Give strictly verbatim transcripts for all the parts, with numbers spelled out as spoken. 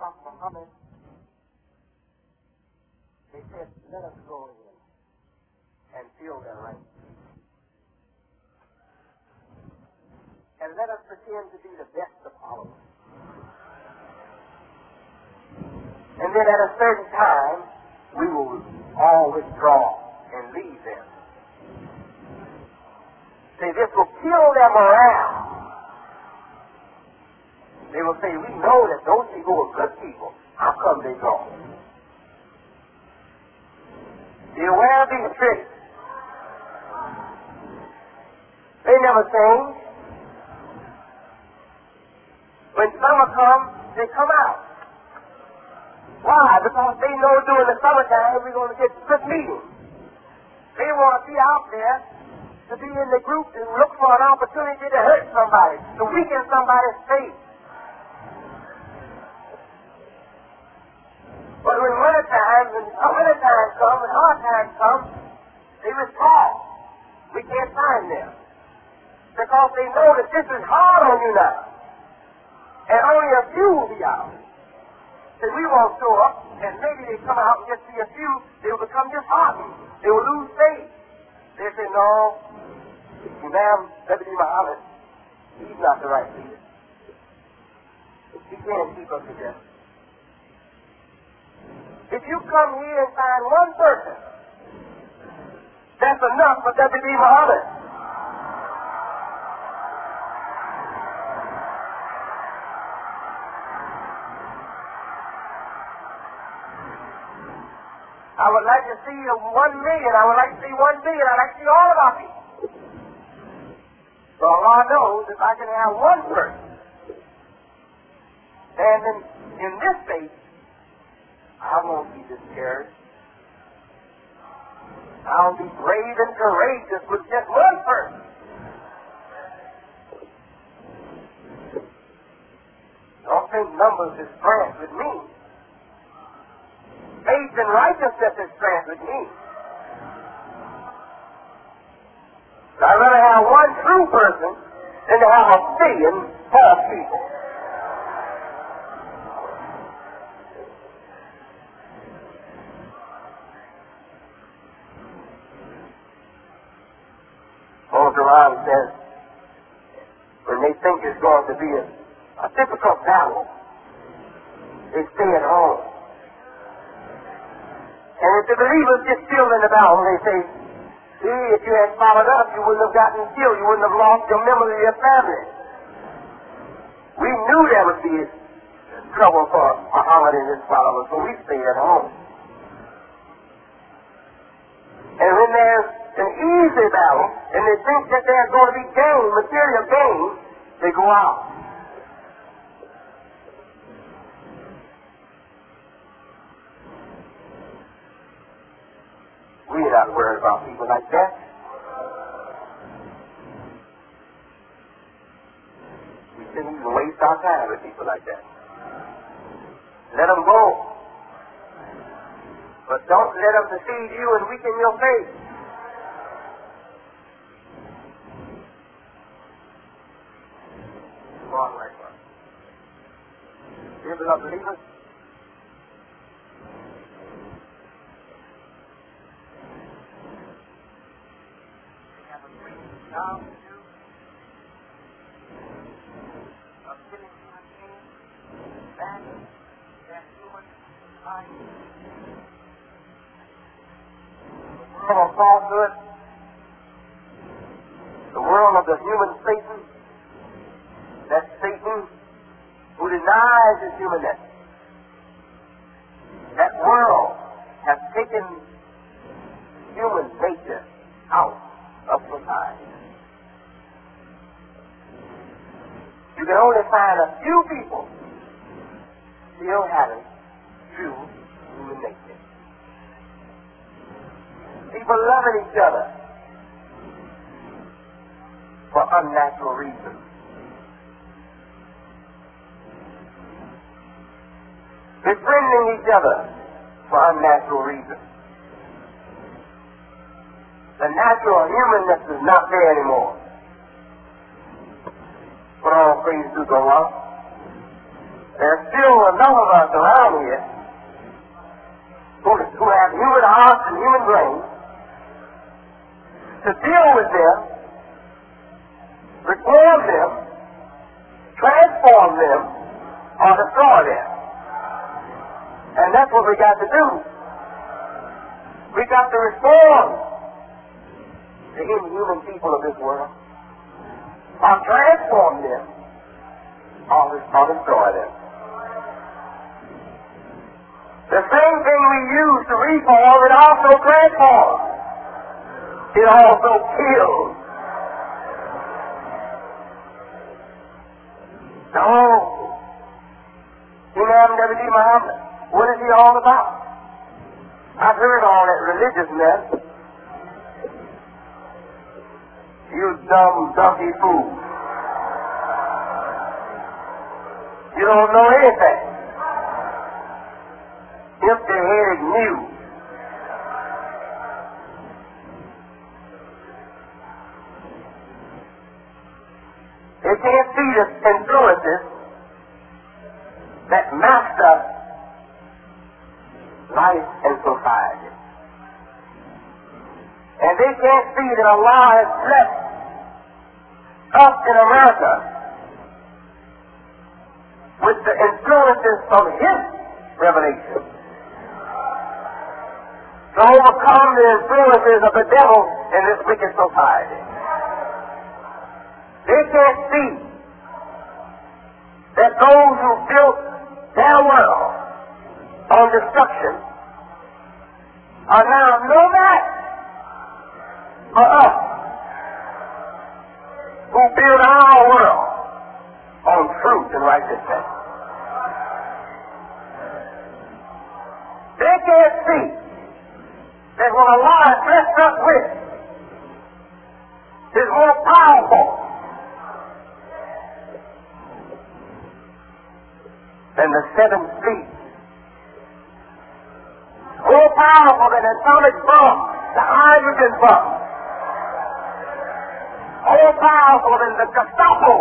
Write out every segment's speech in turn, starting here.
stopped Muhammad, they said, let us go in and fill their ranks. And let us pretend to be the best of followers. And then at a certain time, we will all withdraw and leave them. See, this will kill their morale. They will say, we know that those people are good people. How come they go? Be aware of these tricks. They never change. When summer comes, they come out. Why? Because they know during the summertime we're going to get good meetings. They want to be out there to be in the group and look for an opportunity to hurt somebody, to weaken somebody's faith. But when winter time, when winter time comes, when hard times come, they withdraw. We can't find them. Because they know that this is hard on you now. And only a few will be out. So we won't show up, and maybe they come out and just see a few, they will become disheartened. They will lose faith. They say, no, Imam W. Muhammad, he's not the right leader. He can't keep us together. If you come here and find one person, that's enough for W. D. Muhammad. I would like to see one million. I would like to see one billion. I'd like to see all of our people. So Allah knows if I can have one person, and in, in this faith, I won't be discouraged. I'll be brave and courageous with just one person. Don't think numbers is strength with me. Faith and righteousness is strength with me. So I'd rather have one true person than to have a billion false people. Old Quran says, when they think it's going to be a, a difficult battle, they stay at home. And if the believers get killed in the battle, they say, see, if you had followed us, you wouldn't have gotten killed. You wouldn't have lost your memory of your family. We knew there would be trouble for Muhammad and his followers, so we stayed at home. And when there's an easy battle, and they think that there's going to be gain, material gain, they go out. We're not worried about people like that. We shouldn't even waste our time with people like that. Let them go. But don't let them deceive you and weaken your faith. Go on, right one. Dear beloved believers, now to do of giving human beings back their human life. The world of falsehood, the world of the human Satan, that Satan who denies his humanness. That world has taken human nature out of society. You can only find a few people still having true human nature. People loving each other for unnatural reasons. Befriending each other for unnatural reasons. The natural humanness is not there anymore. But all praise to Allah. There's still enough of us around here who, who have human hearts and human brains to deal with them, reform them, transform them, or destroy them. And that's what we got to do. We got to reform the inhuman people of this world, or transform them, or, or destroy them. The same thing we use to reform, it also transforms. It also kills. No. Imam W D Muhammad, what is he all about? I've heard all that religious mess. You dumb, dumpy fool. You don't know anything. Empty-headed news. They can't see the influences that master life and society. And they can't see that Allah has blessed us in America with the influences of His revelation to overcome the influences of the devil in this wicked society. They can't see that those who built their world on destruction are now no match for us who build our world on truth and righteousness. They can't see that what Allah has blessed us with is more powerful than the seven fleets, more powerful than atomic bombs, the hydrogen bomb, more powerful than the Gestapo.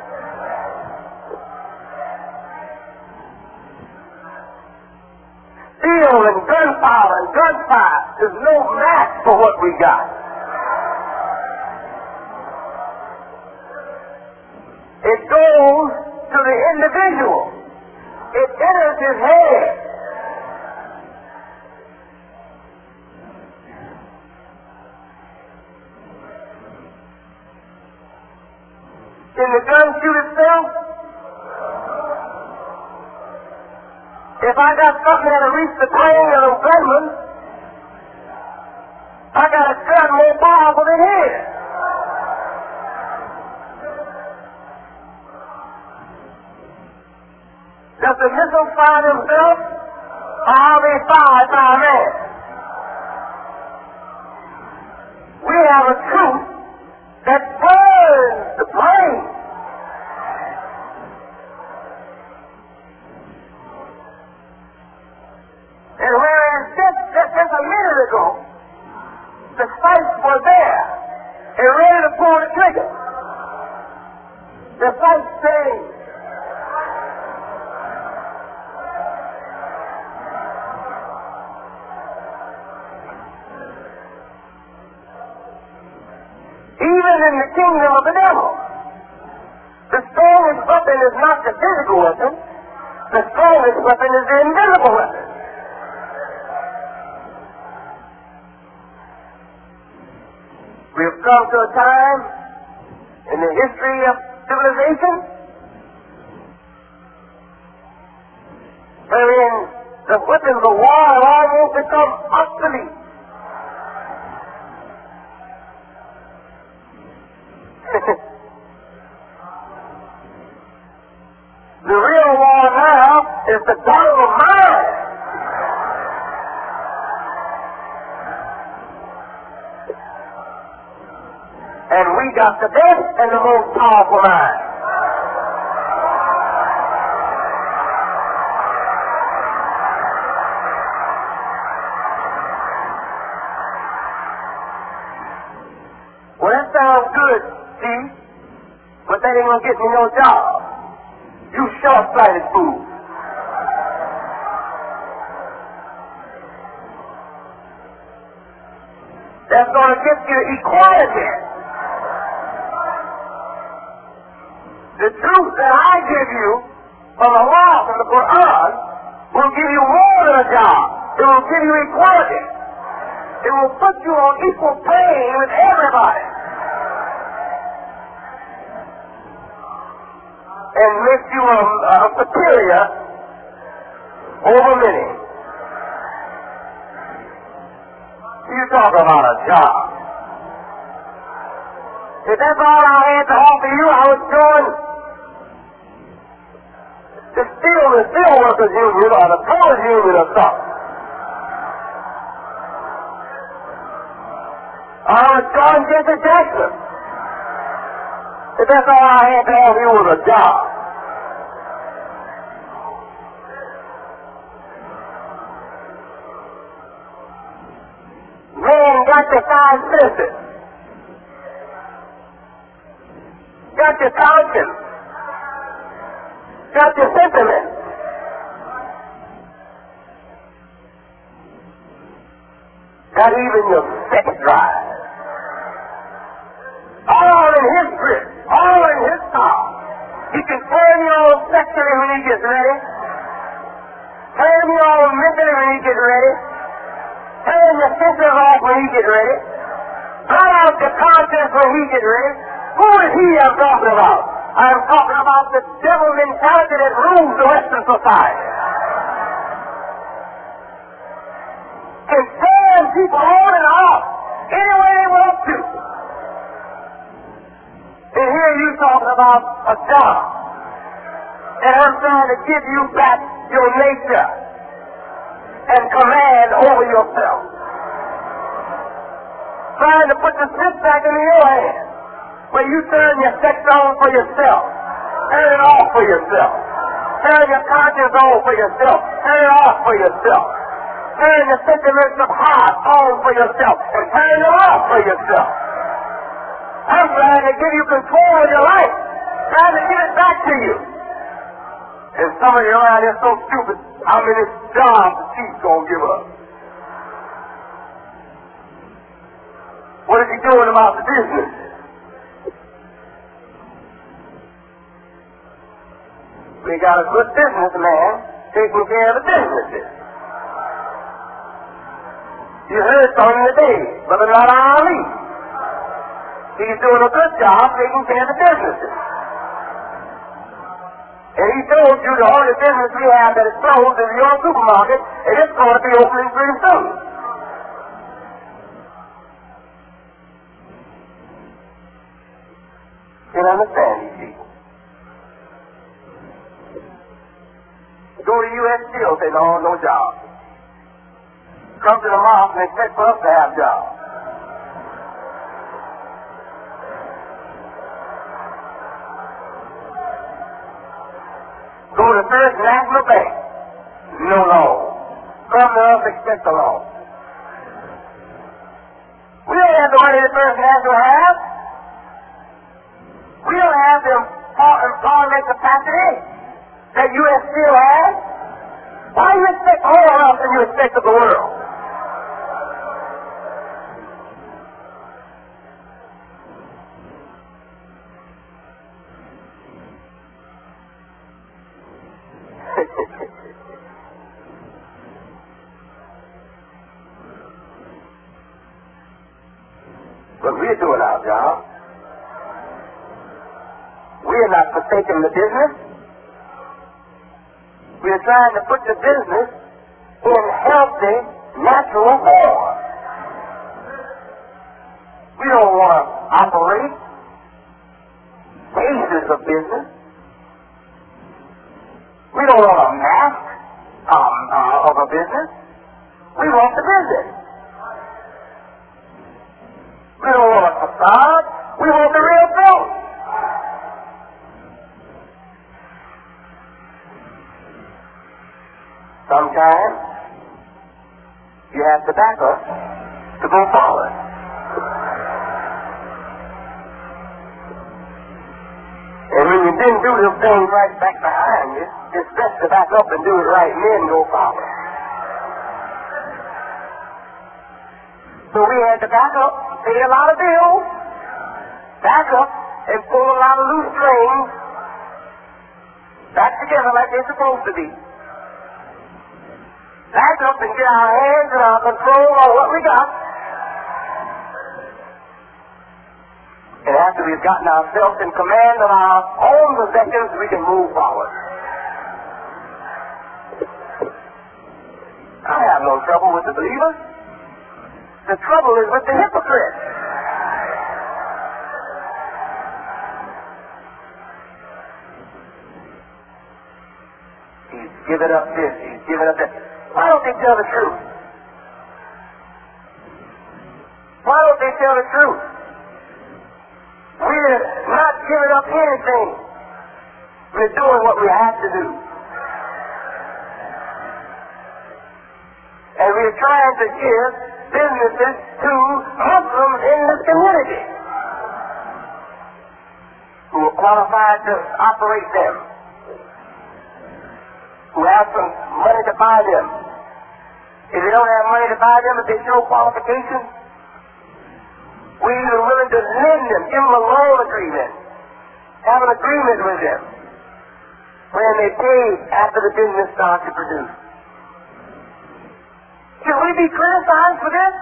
Steel and gunpowder and gunfire is no match for what we got. It goes to the individual. It enters his head. Can the gun shoot itself? If I got something that'll reach the brain of a gunman, I got a gun more powerful than his. Does the missile fire themselves, or are they fired by a man? We have a truth that burns the brain. And whereas just, just, just a minute ago, the sights were there and ready to pull the trigger, the sights changed. Even in the kingdom of the devil, the strongest weapon is not the physical weapon, the strongest weapon is the invisible weapon. We have come to a time in the history of civilization wherein the weapons of war have almost become obsolete. The real war now is the battle of mind. And we got the best and the most powerful mind. Well, that sounds good, Steve, but that ain't gonna get me no job. You short-sighted fool. that's going to get you equality. The truth that I give you from the law, from the Quran, will give you more than a job. It will give you equality. It will put you on equal plane with everybody. And make you a, a superior over many. You talk about a job. If that's all I had to offer you, I would join the steel, the steel workers union or the college union or something. I would join Jesse Jackson. If that's all I had to offer you was a job. Man got your five senses. Got your conscience. Got your sentiment. Got even your sex drive. All in his grip. All in his power. He can turn you on sexually when he gets ready. Turn you on mentally when he gets ready. Turn your senses off when he gets ready. Cut out your conscience when he gets ready. Who is he I'm talking about? I'm talking about the devil mentality that rules the Western society. Can turn people on and off any way they want to. And here you talking about a job. And I'm trying to give you back your nature and command over yourself. Trying to put the slip back into your hand. Where you turn your sex on for yourself. Turn it off for yourself. Turn your conscience on for yourself. Turn it off for yourself. Turn the sentiments of heart on for yourself. And turn it off for yourself. I'm trying to give you control of your life. Trying to give it back to you. And some of you around here so stupid, how many jobs the chief's gonna give us? What is he doing about the business? We got a good businessman taking care of the businesses. You heard from him today, Brother Nada Ali. He's doing a good job taking care of the businesses. And he told you the only business we have that is closed is your supermarket, and it's going to be opening pretty soon. You can understand these people. Go to U S Steel, say, no, no job. Come to the mosque and expect for us to have jobs. Go to First National Bank. No loan. Come to us, expect a loan. We don't have the money that First National has. We don't have the employment capacity that U S Steel has. Why do you expect more of us than you expect of the world? But we're doing our job. We're not forsaking the business. We're trying to put the business in healthy, natural form. We don't want to operate phases of business. We don't want a mask um, uh, of a business. We want the business. We don't want a facade. We want the real thing. Sometimes you have to back up to go forward. And when you didn't do them things right back behind you, it's best to back up and do it right and then go forward. So we had to back up, pay a lot of bills, back up, and pull a lot of loose strings back together like they're supposed to be. Back up and get our hands and our control on what we got. And after we've gotten ourselves in command of our own possessions, we can move forward. I have no trouble with the believers. The trouble is with the hypocrites. He's given up this, he's given up that. Why don't they tell the truth? Why don't they tell the truth? We're not giving up anything. We're doing what we have to do. And we're trying to give businesses to Muslims in this community who are qualified to operate them, who have some money to buy them. If they don't have money to buy them, if they show qualifications, we are willing to lend them, give them a loan agreement, have an agreement with them when they pay after the business starts to produce. Should we be criticized for this?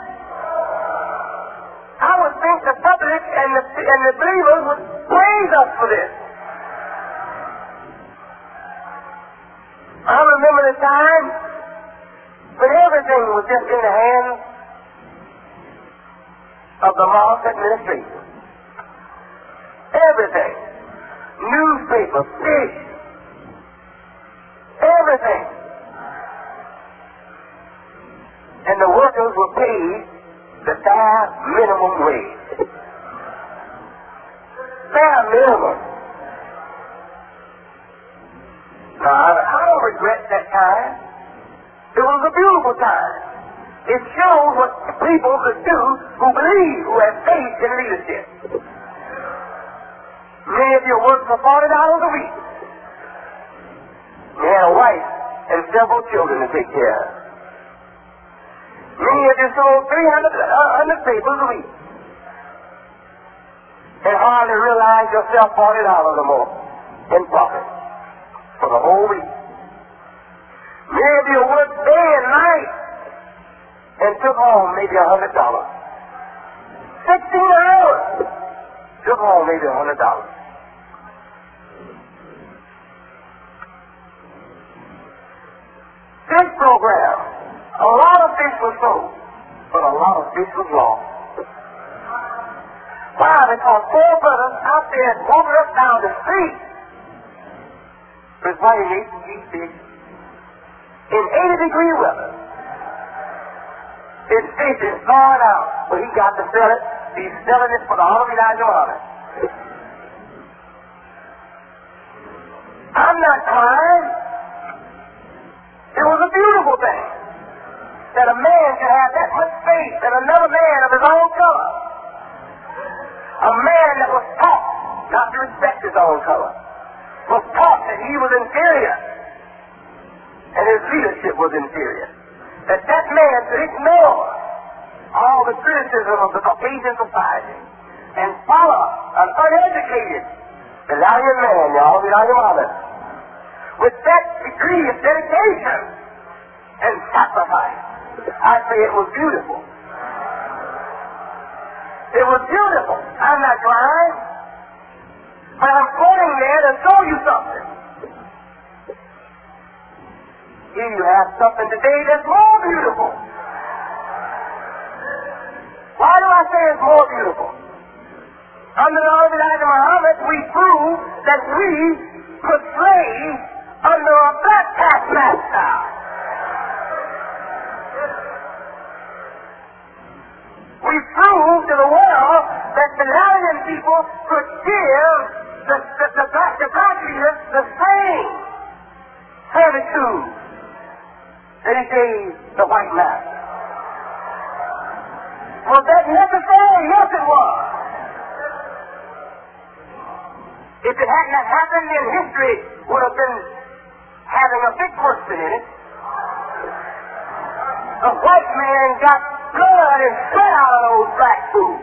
I would think the public and the, and the believers would praise us for this. I remember the time when everything was just in the hands of the Moss administration. Everything. Newspapers, fish, everything. And the workers were paid the bare minimum wage. Bare minimum. Now, I, I don't regret that time. It was a beautiful time. It shows what people could do who believe, who have faith in leadership. Many of you work for forty dollars a week. You had a wife and several children to take care of. Many of you sold three hundred papers a week and hardly realized yourself forty dollars or more in profit for the whole week. Many of you worked day and night and took home maybe a hundred dollars. Sixteen hours took home maybe a hundred dollars. This program, a lot of fish was sold, but a lot of fish was lost. Why? Because four brothers out there walking up down the street was fighting eight and eight fish in eighty degree weather. His fish is thawing out, but he got to sell it. He's selling it for the Honorable Elijah Muhammad. I'm not crying. It was a beautiful thing that a man could have that much faith in another man of his own color. A man that was taught not to respect his own color, was taught that he was inferior and his leadership was inferior. That that man could ignore all the criticism of the Caucasian society and follow an uneducated Italian man, y'all, Elijah Muhammad, with that degree of dedication and sacrifice. I say it was beautiful. It was beautiful. I'm not crying. But I'm pointing there to show you something. Here you have something today that's more beautiful. Why do I say it's more beautiful? Under the Honorable Elijah Muhammad, we prove that we could slave under a black taskmaster. We proved to the world that the Italian people could give the, the, the, black, the black leaders the same servitude that he gave the white master. Was that necessary? Yes, it was. If it hadn't happened, then history would have been having a big person in it. A white man got blood and sweat out of those black fools.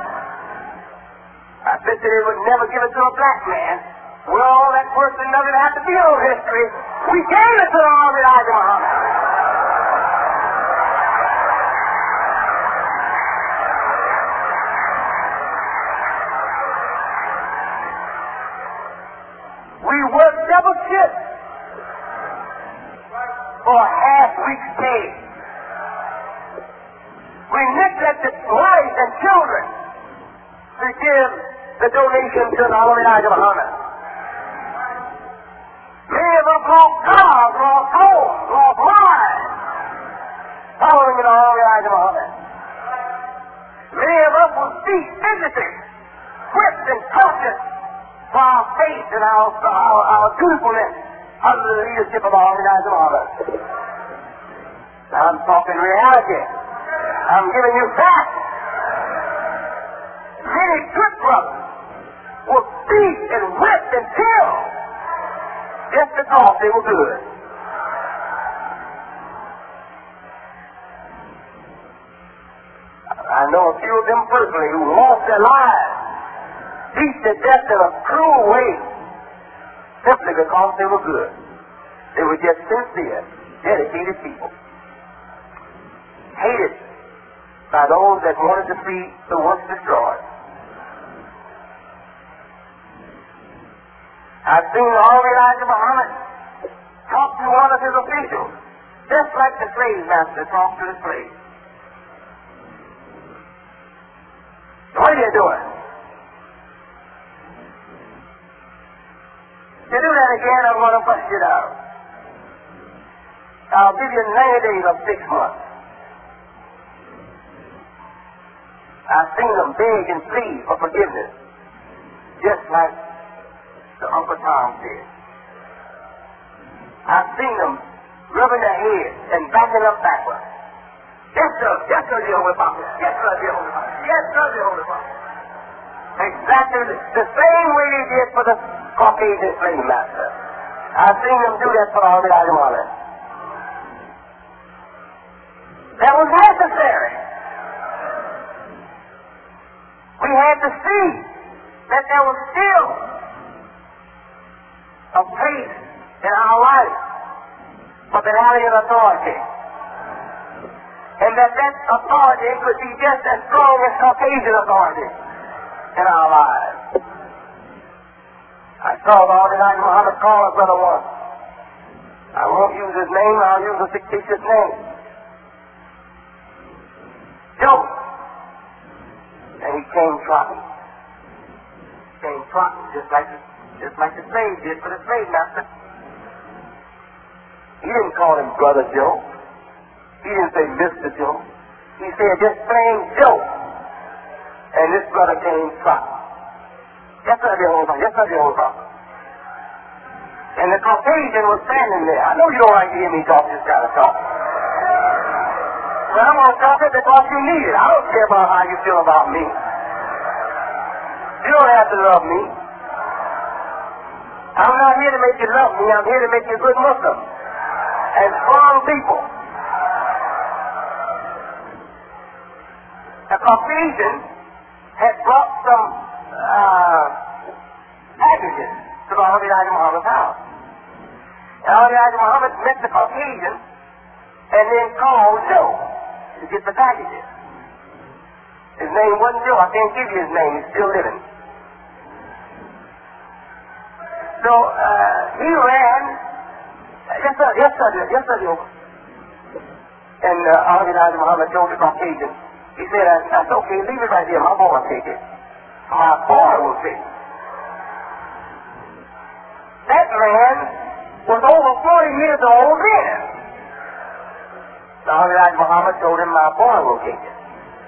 I bet that they would never give it to a black man. Well, that person doesn't have to be on history. We gave it to the army of Elijah Muhammad. We worked double shifts for a half-week's pay. We neglected wives and children to give the donation to the army of Elijah Muhammad. Many of us lost cars, lost homes, lost lives, following the army of Elijah Muhammad. Many of us were beat physically, whipped and tortured for our faith and our, our, our truthfulness under the leadership of our Elijah Muhammad. I'm talking reality. I'm giving you facts. Many good brothers were beat and whipped and killed just because they were good. I know a few of them personally who lost their lives, beat to death in a cruel way, simply because they were good. They were just sincere, dedicated people. Hated by those that wanted to see the works destroyed. I've seen the army of Elijah Muhammad talk to one of his officials, just like the slave master talked to the slave. What are you doing? If you do that again, I'm going to bust you down. I'll give you ninety days or six months. I've seen them beg and plead for forgiveness, just like the Uncle Tom did. I've seen them rubbing their heads and backing up backwards. Yes, sir. Yes, sir, the Holy Father. Yes, sir, the Holy Father. Yes, sir, the Holy Father. Exactly the same way they did for the Caucasian slave master. I've seen them do that for the army of Elijah Muhammad. That was necessary. We had to see that there was still a place in our life for the alien authority. And that that authority could be just as strong as Caucasian authority in our lives. I saw the army of Elijah Muhammad call a brother once. I won't use his name, I'll use a fictitious name. Joe. And he came trotting. Came trotting just like the, just like the slave did for the slave master. He didn't call him Brother Joe. He didn't say Mister Joe. He said just plain Joe. And this brother came trotting. Yes, sir, the whole time. Yes, sir, the whole time. And the Caucasian was standing there. I know you don't like to hear me talk this kind of talk. But I'm going to talk it because you need it. I don't care about how you feel about me. You don't have to love me. I'm not here to make you love me. I'm here to make you good Muslim and strong people. The Caucasian had brought some uh, packages to the army of Elijah Muhammad's house. The army of Elijah Muhammad met the Caucasian and then called Joe to get the packages. His name wasn't Joe. I can't give you his name. He's still living. So uh, he ran. Yes, sir. Yes, sir. Yes, sir. And uh, Army Elijah Muhammad told the Caucasian. He said, "That's okay. Leave it right here. My boy will take it. My boy will take it." That man was over forty years old then. The Army Elijah Muhammad told him, "My boy will take it."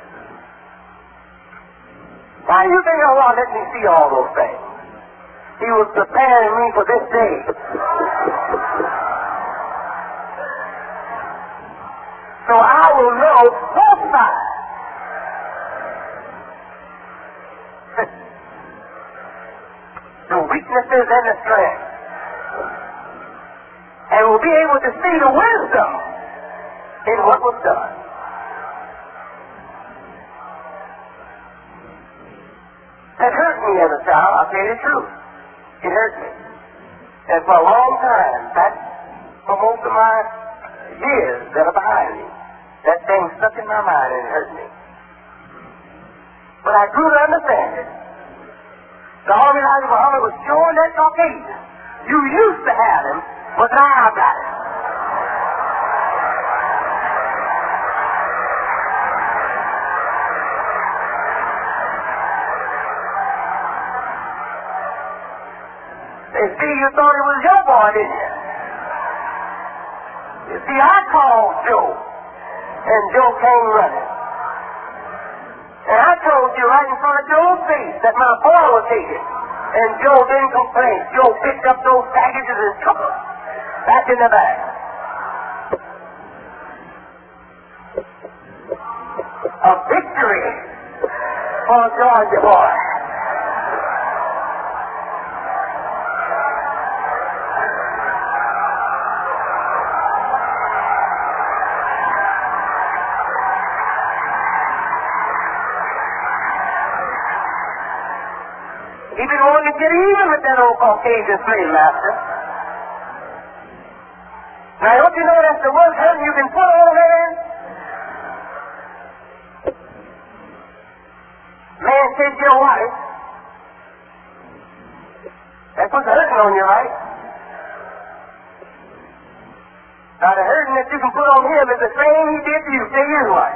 Why do you think Allah let me see all those things? He was preparing me for this day. So I will know both sides. The weaknesses and the strength. And will be able to see the wisdom in what was done. That hurt me as a child, I'll tell you the truth. It hurt me. And for a long time, that, for most of my years that are behind me, that thing stuck in my mind and it hurt me. But I grew to understand it. The Army Elijah Muhammad was showing that Caucasian. You used to have him, but now I got him. And see, you thought it was your boy, didn't you? You see, I called Joe, and Joe came running. And I told you right in front of Joe's face that my boy was taken. And Joe didn't complain. Joe picked up those packages and took them back in the bag. A victory for a Georgia boy. He been wanting to get even with that old Caucasian slave master. Now, don't you know that's the worst hurting you can put on a man? Man takes your wife. That puts a hurting on you, right? Now, the hurting that you can put on him is the same he did to you, to his wife.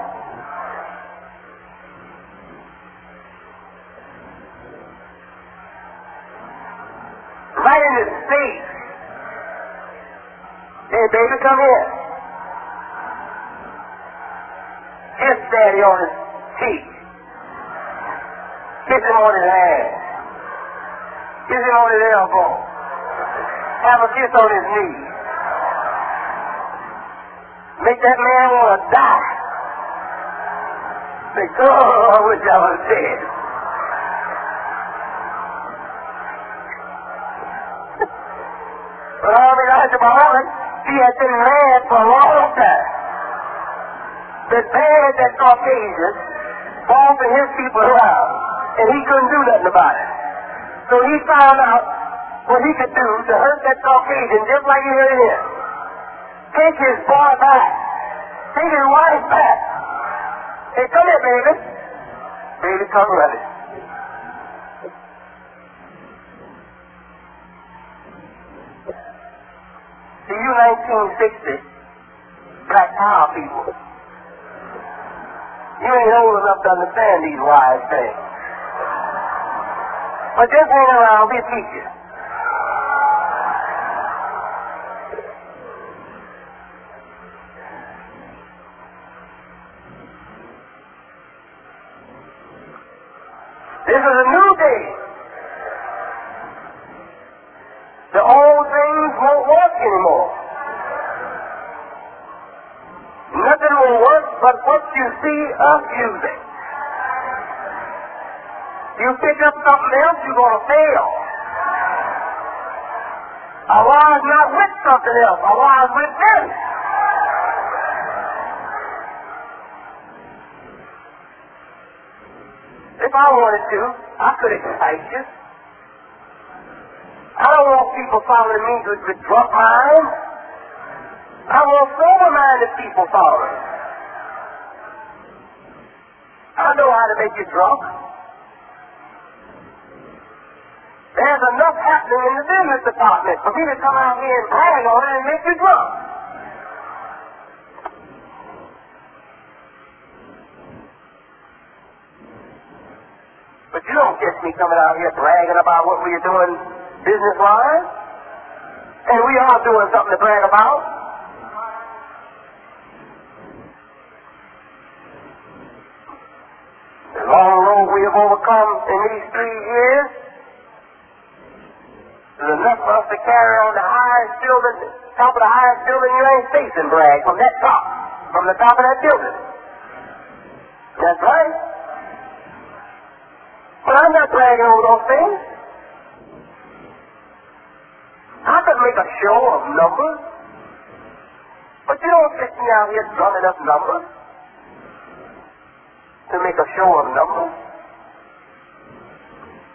Right in his face. Hey, baby, come here. Kiss daddy on his cheek. Kiss him on his hand. Kiss him on his elbow. Have a kiss on his knee. Make that man want to die. Say, oh, I wish I was dead. But all the Elijah Muhammad, he had been mad for a long time. The bad that Caucasian bossing his people around, and he couldn't do nothing about it. So he found out what he could do to hurt that Caucasian just like he hurt him. Take his boy back. Take his wife back. Hey, come here, baby. Baby, come running. See, you nineteen sixty, black power people. You ain't old enough to understand these wise things. But just hang around, we'll teach you. This is a new day. The old things won't work anymore. Nothing will work but what you see us using. You pick up something else, you're going to fail. Allah is not with something else. Allah is with them. If I wanted to, I could excite you. I don't want people following me with, with drunk minds. I want sober-minded people following. I know how to make you drunk. There's enough happening in the business department for me to come out here and brag on it and make you drunk. But you don't get me coming out here bragging about what we're doing business-wise. And we are doing something to brag about. The long road we have overcome in these three years is enough for us to carry on the highest building, top of the highest building you ain't facing brag from that top, from the top of that building. That's right. But I'm not bragging over those things. I could make a show of numbers, but you don't get me out here drumming up numbers to make a show of numbers.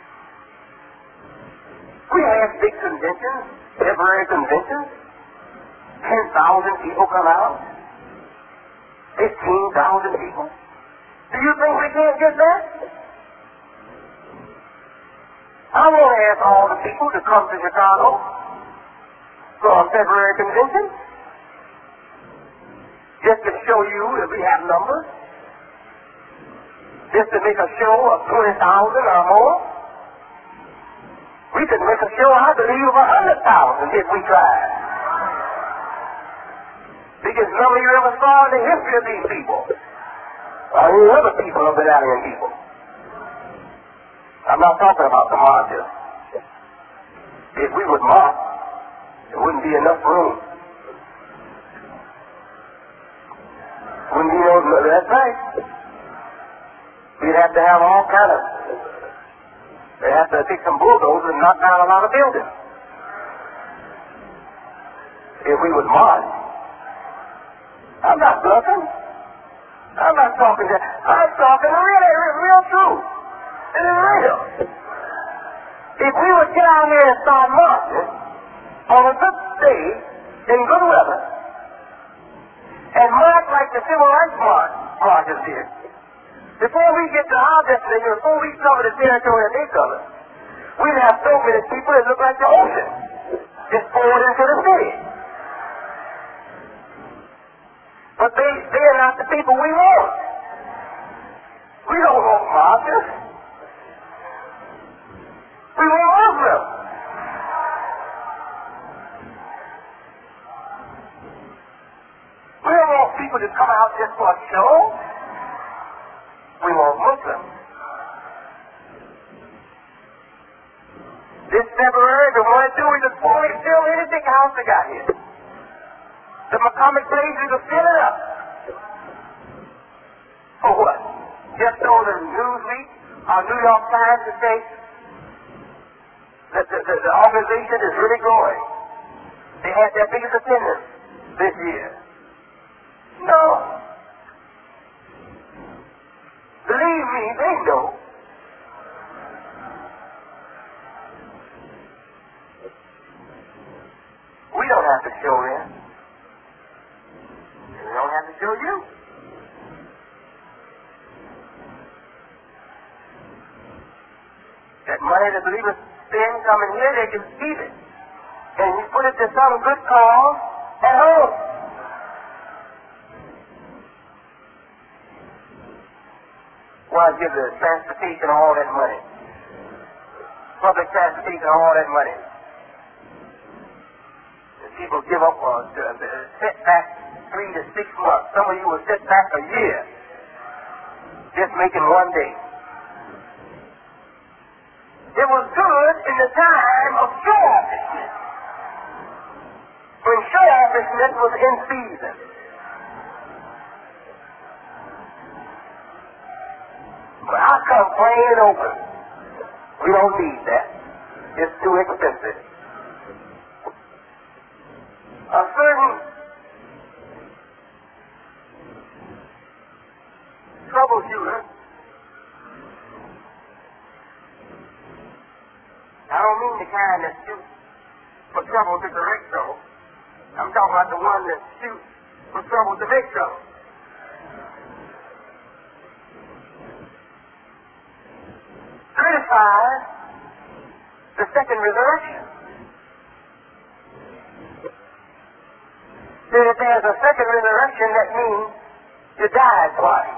conventions, February conventions, ten thousand people come out, fifteen thousand people. Do you think we can't get that? I won't ask all the people to come to Chicago for a February convention, just to show you that we have numbers, just to make a show of twenty thousand or more. We could make a show, I believe, of one hundred thousand if we tried. Biggest number you ever saw in the history of these people, or any other people of the Italian people. I'm not talking about the martyrs. If we would march, there wouldn't be enough room. Wouldn't be no, that's right. We'd have to have all kind of, they'd have to take some bulldozers and knock down a lot of buildings. If we would march. I'm not bluffing. I'm not talking to, I'm talking really, real truth. It is real. If we would get out here and start marching on a good day in good weather and march like the civil rights march marches did, before we get to our destination, before we cover the territory that they cover, we'd have so many people that look like the ocean just poured into the city. But they, they're not the people we want. We don't want marchers. We want Muslims. We don't want people to come out just for a show. We want Muslims. This February, the one and two, we could fully fill any big house they got here. The McCormick Place, we could fill it up. For what? Just so the Newsweek or New York Times could say that the, the, the organization is really growing. They had their biggest attendance this year. No. Believe me, they know. We don't have to show them. We don't have to show you. That money the believers spend coming here, they can see it. And you put it to some good cause at home. Why give the transportation all that money? Public transportation all that money. And people give up on uh, set back three to six months. Some of you will set back a year just making one day. It was good in the time of show-offishness, when show-offishness was in season. But I come plain and open. We don't need that. It's too expensive. A certain troubleshooter, I don't mean the kind that shoots for trouble to correct trouble. I'm talking about the one that shoots for trouble to make trouble. Criticize the second resurrection. Then if there's a second resurrection, that means you died twice.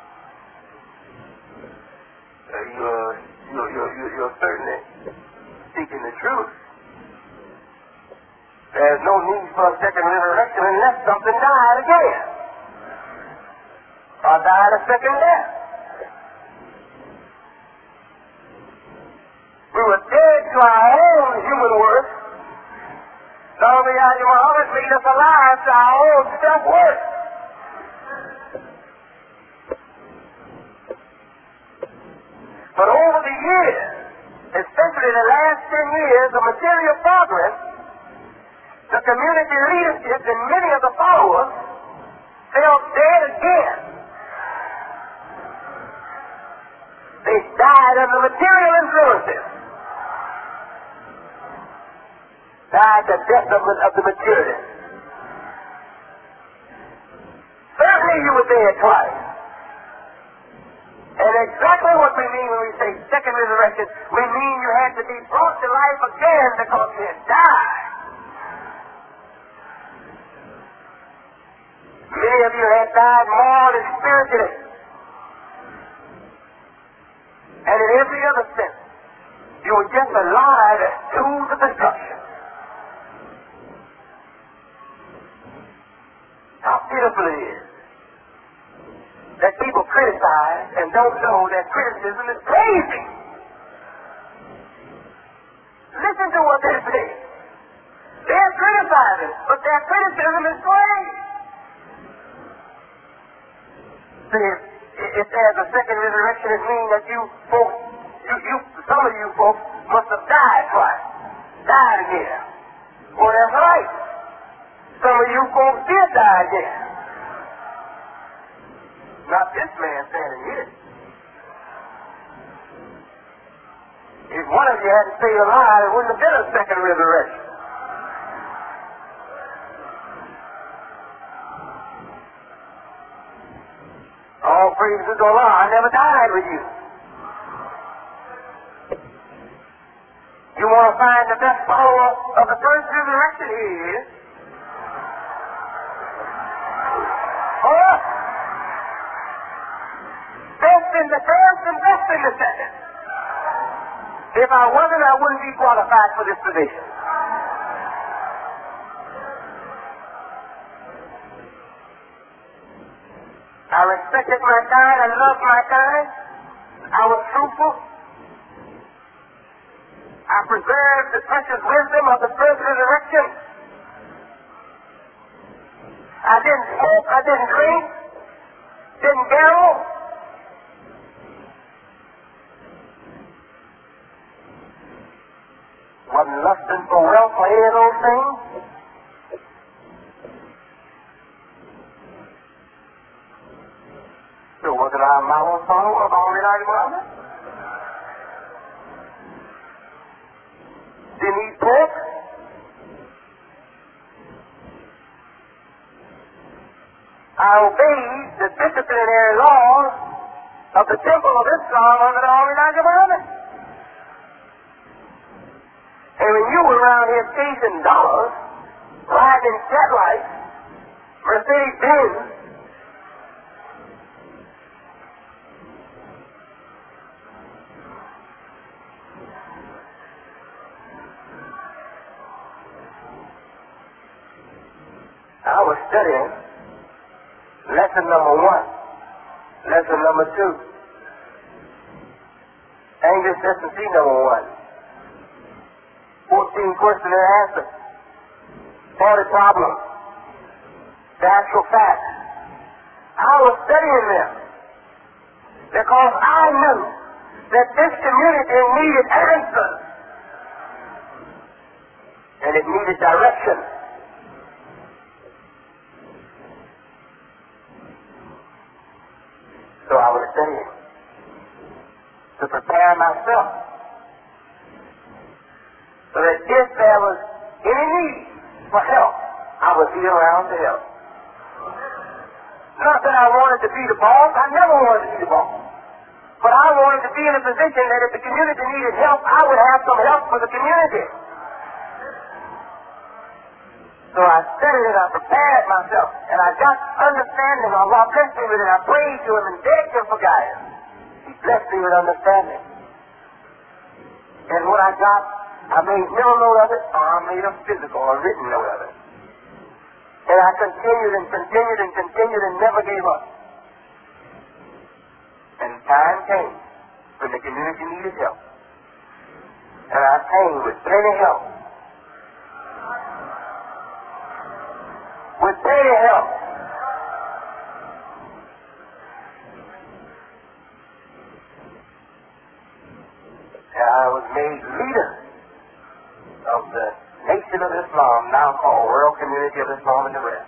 Uh, you're, you're, you're, you're certainly seeking the truth. There's no need for a second resurrection unless something died again. Or died a second death. We were dead to our own human worth. Nabi Elijah Muhammad made us alive to our own self-worth. But over the years, especially the last ten years of material progress, the community leadership and many of the followers fell dead again. They died of the material influences. died the death of the, of the material. Certainly you were dead twice. And exactly what we mean when we say second resurrection, we mean you had to be brought to life again because you had died. Many of you had died more than spiritually. And in every other sense, you were just alive as tools of destruction. How pitiful it is that people criticize and don't know that criticism is praising. Listen to what they say. They're criticizing, but their criticism is praise. See, if, if there's a second resurrection, it means that you folks, you, you, some of you folks must have died twice, died again. Well, that's right. Some of you folks did die again. Not this man standing here. If one of you hadn't stayed alive, it wouldn't have been a second resurrection. All praise to Allah, I never died with you. You want to find the best follower of the first resurrection? Here he is. Huh? Best in the first and best in the second. If I wasn't, I wouldn't be qualified for this position. I respected my kind, I loved my kind, I was truthful. I preserved the precious wisdom of the first resurrection. I didn't smoke, I didn't drink, didn't gamble. Wasn't lusting for wealth or any of those things. So was it our moral follower of all Elijah Muhammad? Didn't eat pork? I obeyed the disciplinary laws of the temple of Islam under all Elijah Muhammad. And when you were around here chasing dollars, riding Cadillacs, Mercedes-Benz, I was studying lesson number one, lesson number two, English lesson C number one, fourteen questions and answers, forty problems, the actual facts. I was studying them because I knew that this community needed answers and it needed direction. So I was studying to prepare myself so that if there was any need for help, I would be around to help. Not that I wanted to be the boss, I never wanted to be the boss. But I wanted to be in a position that if the community needed help, I would have some help for the community. So I studied it, I prepared myself, and I got understanding. Allah blessed me with it. I prayed to Him and begged Him for guidance. He blessed me with understanding. And what I got, I made mental note of it, or I made a physical or written note of it. And I continued and continued and continued and never gave up. And time came when the community needed help. And I came with plenty help. With plenty help. And I was made leader of the Nation of Islam, now called World Community of Islam and the rest.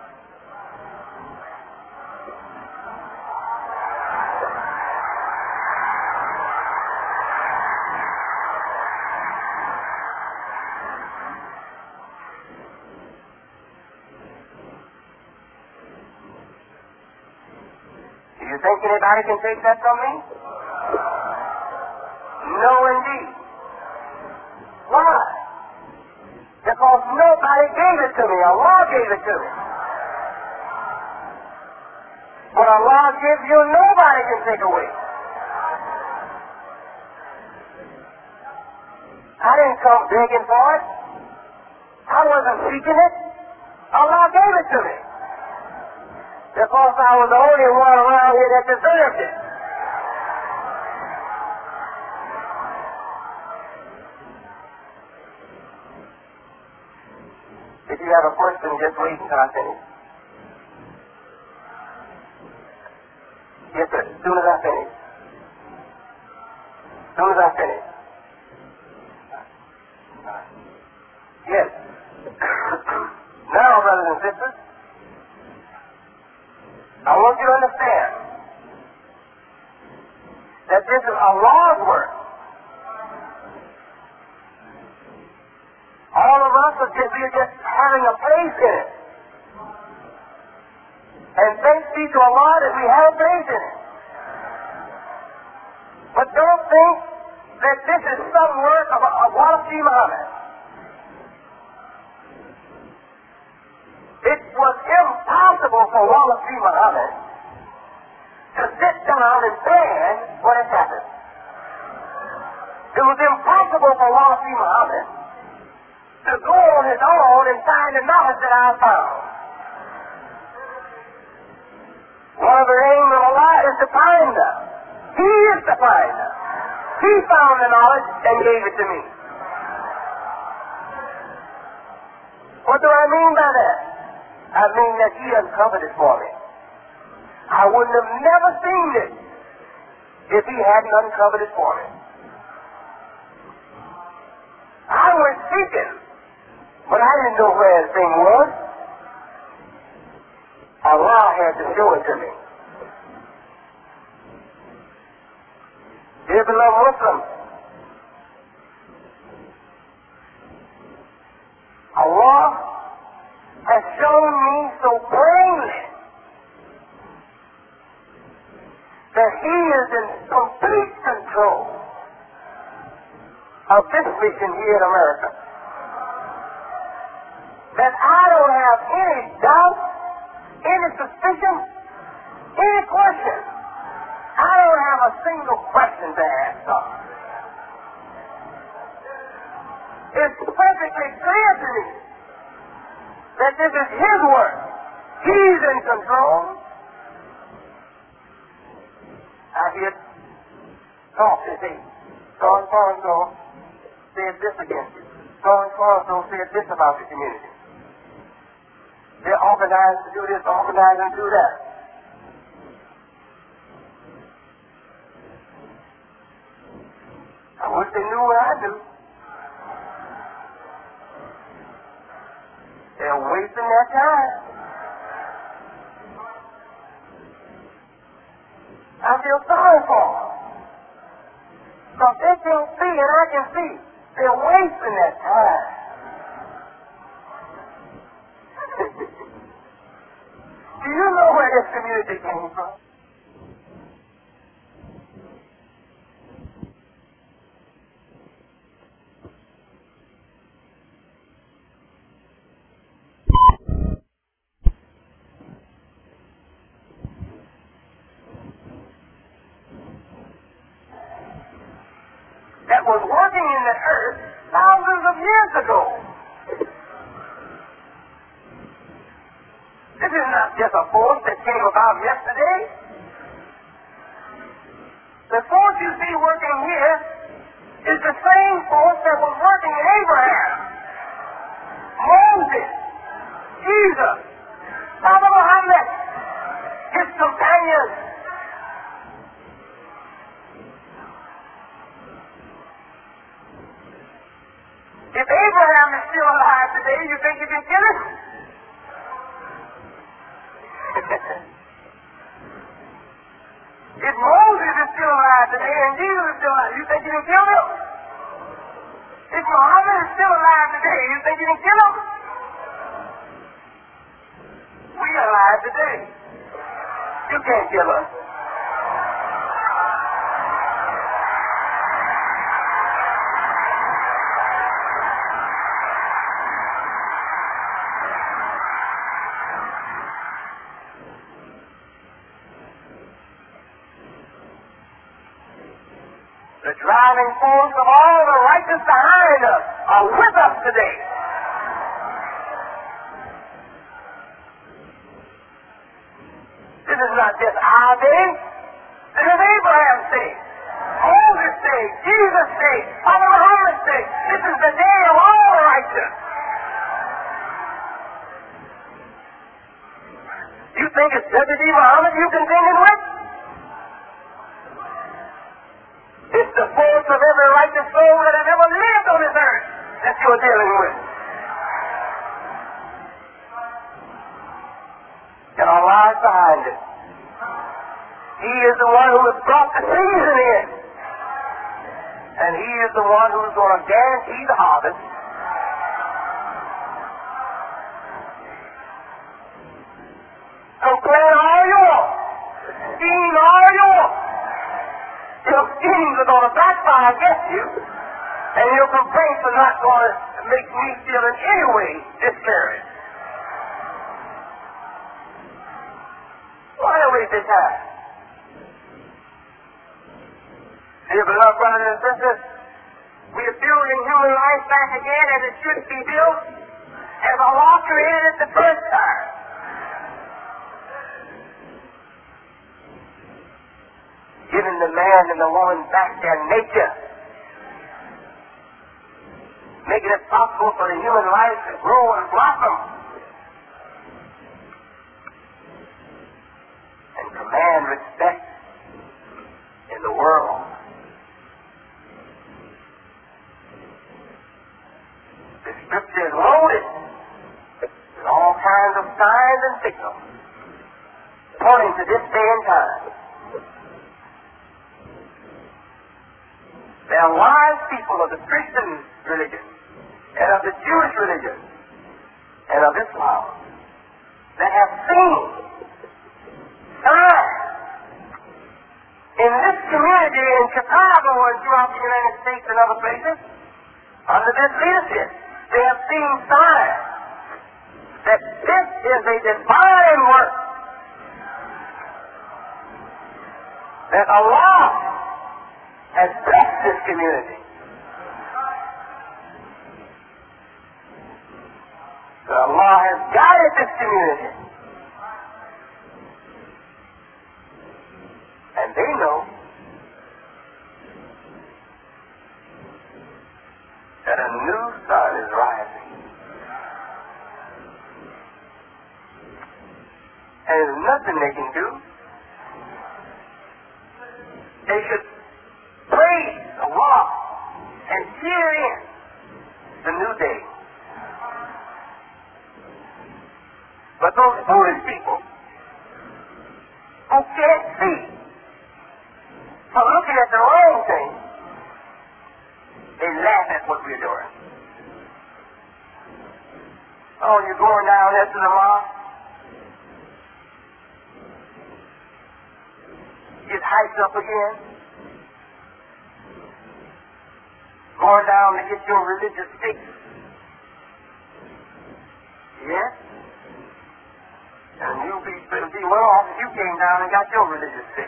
anybody can take that from me? No, indeed. Why? Because nobody gave it to me. Allah gave it to me. What Allah gives you, nobody can take away. I didn't come begging for it. I wasn't seeking it. Allah gave it to me. Because I was the only one around here that deserved it. If you have a question, just wait until I finish. Yes, sir. As soon as I finish. As soon as I finish. Yes. Now, brothers and sisters, I want you to understand that this is Allah's work. All of us are just, we're just having a place in it. And thanks be to Allah that we have a place in it. But don't think that this is some work of, of Wasi Muhammad. It was impossible for Wasi Muhammad to sit down and plan what has happened. It was impossible for Wasi Muhammad to go on his own and find the knowledge that I found. One of the aims of Allah is to find them. He is to find them. He found the knowledge and gave it to me. What do I mean by that? I mean that He uncovered it for me. I wouldn't have never seen it if He hadn't uncovered it for me. I went seeking, but I didn't know where the thing was. Allah had to show it to me. Dear beloved Muslims, Allah has shown me so plainly that He is in complete control of this mission here in America. That I don't have any doubt, any suspicion, any question. I don't have a single question to ask God. It's perfectly clear to me that this is His work. He's in control. I hear talk today. So and so and so said this against you. So and so and so said this about the community. They're organized to do this, organized to do that. I wish they knew what I do. They're wasting their time. I feel sorry for them. Because they can't see and I can see. They're wasting their time. Do you know where this community came from? That was working in the earth thousands of years ago. This is not just a force that came about yesterday. The force you see working here is the same force that was working in Abraham, Moses, Jesus, Prophet Muhammad, his companions. If Abraham is still alive today, you think you can kill him? If Moses is still alive today and Jesus is still alive, you think you can kill him? If Muhammad is still alive today, you think you can kill him? We are alive today. You can't kill us. unifying force of all the righteous behind us are with us today. This is not just our day. This is Abraham's day, Moses' day, Jesus' day, Father Muhammad's day. This is the day of all the righteous. You think it's W D Muhammad you contending with? It's the force of every righteous soul that has ever lived on this earth that you're dealing with. And our lives behind it. He is the one who has brought the season in. And he is the one who is going to guarantee the harvest. Complain all you want. Scheme all you want. Your schemes are going to backfire against you. And your complaints are not going to make me feel in any way discouraged. Why don't we waste your time? Dear beloved brothers and sisters, we are building human life back again as it should be built, as Allah created it the first time. Giving the man and the woman back their nature. Making it possible for the human life to grow and blossom. And command respect in the world. The scripture is loaded with all kinds of signs and signals pointing to this day and time. There are wise people of the Christian religion and of the Jewish religion and of Islam that have seen signs in this community in Chicago and throughout the United States and other places under this leadership. They have seen signs that this is a divine work. That Allah has blessed this community. That Allah has guided this community. And they know that a new sun is rising. And there's nothing they can do. They should praise Allah and cheer in the new day. But those foolish people who can't see are looking at the wrong thing. They laugh at what we're doing. Oh, you're going down there to the mosque? Get hyped up again? Going down to get your religious fix? Yes? And you'll be, it'll be well off if you came down and got your religious fix.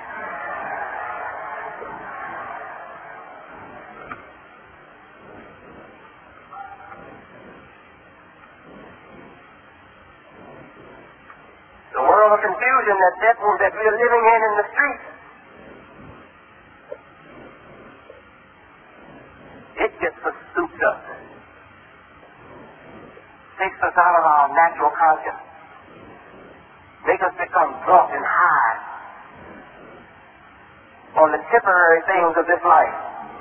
The world of confusion that, that, that we are living in in the streets, it gets us souped up. Takes us out of our natural conscience. Make us become drunk and high on the temporary things of this life.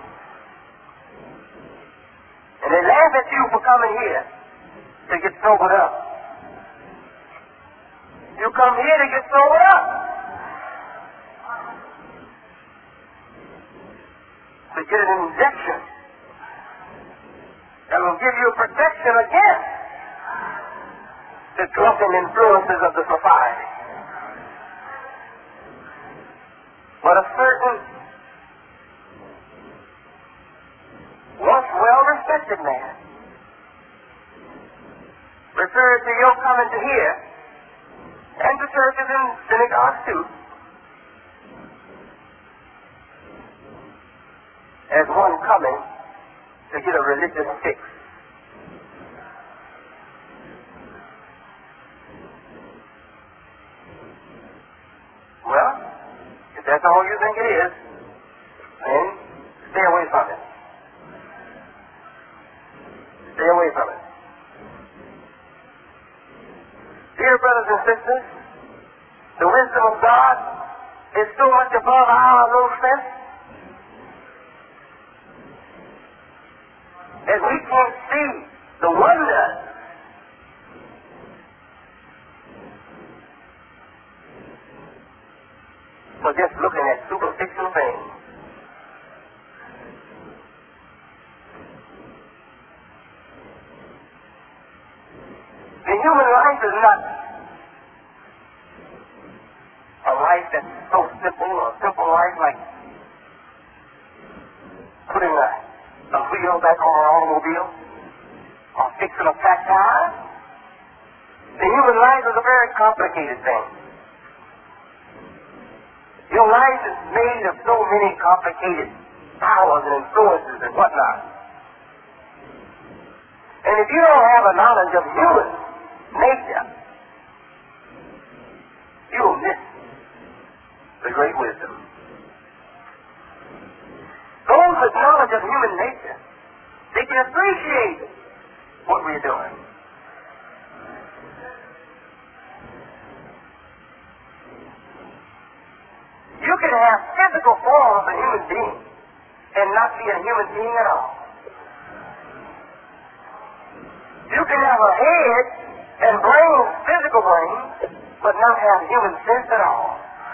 And they laugh at you for coming here to get sobered up. You come here to get sobered up. To get an injection that will give you protection against the drunken influences of the society. But a certain once well-respected man referred to your coming to here and to churches and synagogues too as one coming to get a religious fix. Well, if that's all you think it is, then stay away from it. Stay away from it. Dear brothers and sisters, the wisdom of God is so much above our little sense that we can't see the wonder for just looking at superficial things. The human life is not a life that's so simple, a simple life like putting a, a wheel back on an automobile or fixing a flat tire. The human life is a very complicated thing. Your life is made of so many complicated powers and influences and whatnot. And if you don't have a knowledge of human nature, you'll miss the great wisdom. Those with knowledge of human nature, they can appreciate what we're doing. You can have physical form of a human being and not be a human being at all. You can have a head and brains, physical brains, but not have human sense at all.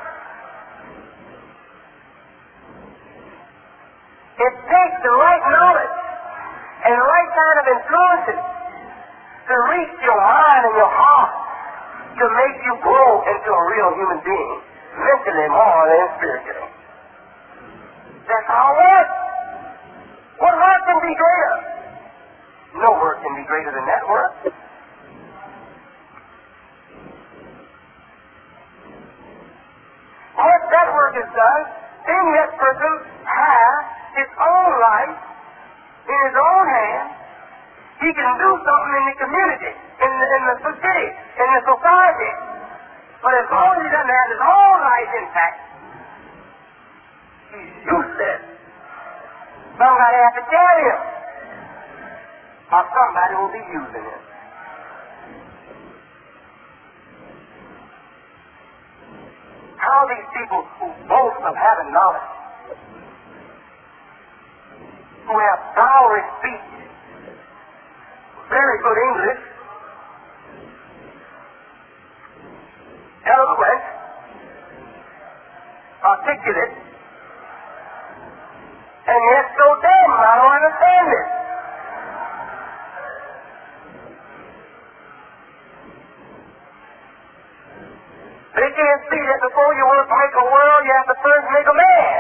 It takes the right knowledge and the right kind of influences to reach your mind and your heart to make you grow into a real human being, mentally, morally, and spiritually. That's our work. What work can be greater? No work can be greater than that work. Once that work is done, then that person has his own life in his own hands. He can do something in the community, in the, in the city, in the society. But as long as he doesn't have his own life intact, he's useless. Somebody has to carry him, or somebody will be using him. How these people who boast of having knowledge, who have flowery speech, very good English, eloquent, articulate, and yet so dumb, I don't understand it. They can't see that before you want to make a world, you have to first make a man.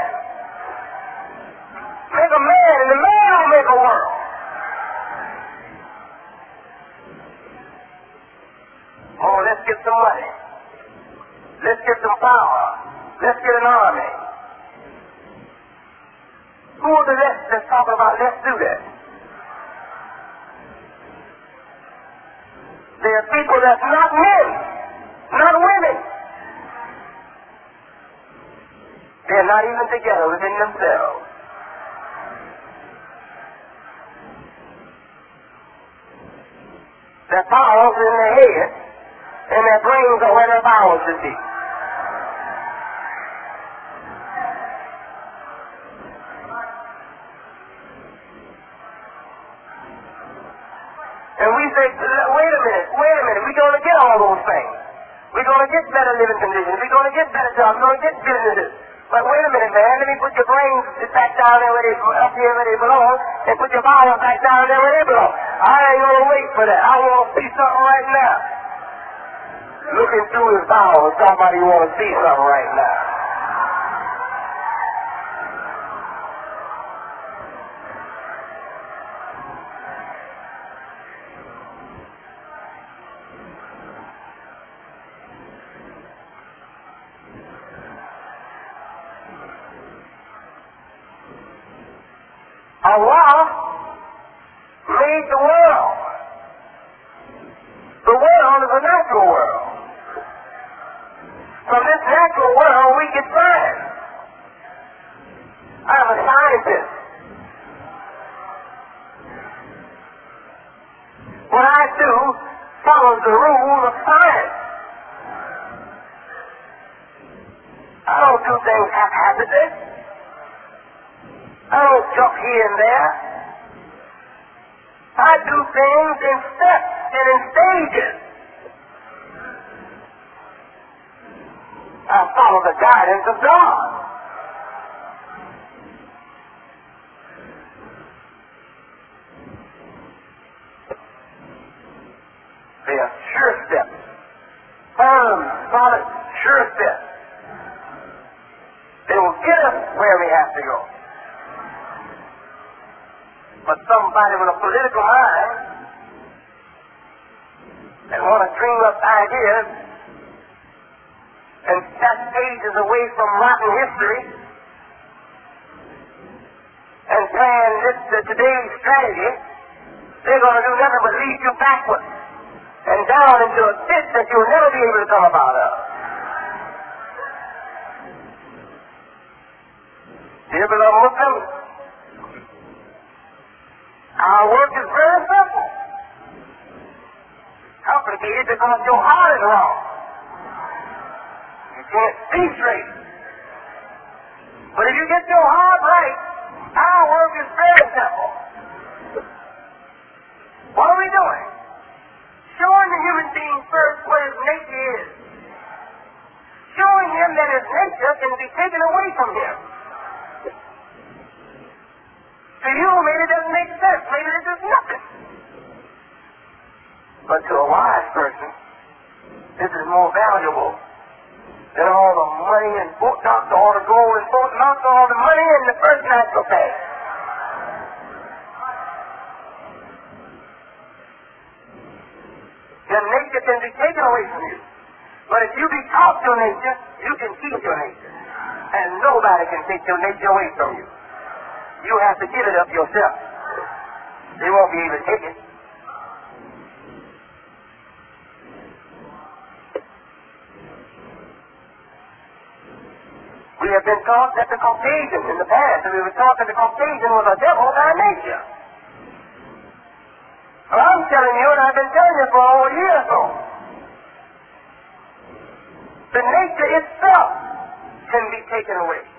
Make a man, and the man will make a world. Oh, let's get some money. Let's get some power. Let's get an army. Who are the rest that's talking about let's do that? There are people that's not men, not women. They're not even together within themselves. Their powers are in their head, and their brains are where their bowels should be. And we say, wait a minute, wait a minute, we're going to get all those things. We're going to get better living conditions. We're going to get better jobs. We're going to get businesses. But wait a minute, man, let me put your brains back down there where they, up here where they belong, and put your bowels back down there where they belong. I ain't going to wait for that. I want to see something right now. Looking through his bowels, somebody want to see something right now. Allah made the world. The world is a natural world. From this natural world we get science. I'm a scientist. What I do follows the rules of science. I don't do things haphazardly. I don't jump here and there. I do things in steps and in stages. I follow the guidance of God. They are sure steps. Firm, solid, sure steps. They will get us where we have to go. But somebody with a political mind and want to dream up ideas and set pages away from rotten history and plan this uh, today's strategy, they're going to do nothing but lead you backwards and down into a pit that you'll never be able to come up out of. Dear beloved Muslims, our work is very simple. Complicated because your heart is wrong. You can't see straight. But if you get your heart right, our work is very simple. What are we doing? Showing the human being first what his nature is. Showing him that his nature can be taken away from him. To you, maybe it doesn't make sense. Maybe it does nothing. But to a wise person, this is more valuable than all the money and Fort Knox, all the gold and Fort Knox, all the money in the First National Bank. Your nature can be taken away from you. But if you be taught your nature, you can keep your nature. And nobody can take your nature away from you. You have to give it up yourself. They won't be able to take it. We have been taught that the Caucasian in the past, and we were taught that the Caucasian was a devil by nature. Well, I'm telling you, and I've been telling you for over a year or so, the nature itself can be taken away.